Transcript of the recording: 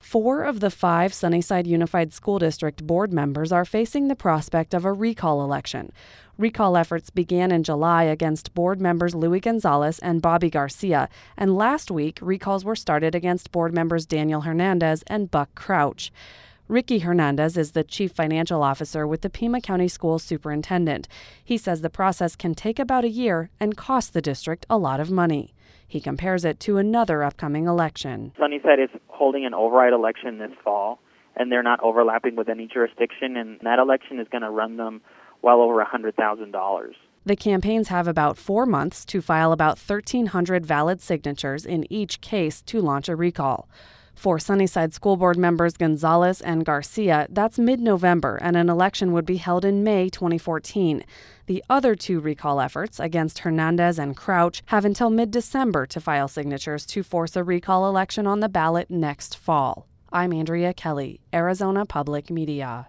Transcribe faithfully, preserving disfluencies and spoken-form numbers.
Four of the five Sunnyside Unified School District board members are facing the prospect of a recall election. Recall efforts began in July against board members Louis Gonzalez and Bobby Garcia, and last week recalls were started against board members Daniel Hernandez and Buck Crouch. Ricky Hernandez is the chief financial officer with the Pima County School Superintendent. He says the process can take about a year and cost the district a lot of money. He compares it to another upcoming election. Sunnyside is holding an override election this fall, and they're not overlapping with any jurisdiction, and that election is going to run them well over one hundred thousand dollars. The campaigns have about four months to file about thirteen hundred valid signatures in each case to launch a recall. For Sunnyside School Board members Gonzalez and Garcia, that's mid-November, and an election would be held in May twenty fourteen. The other two recall efforts against Hernandez and Crouch have until mid-December to file signatures to force a recall election on the ballot next fall. I'm Andrea Kelly, Arizona Public Media.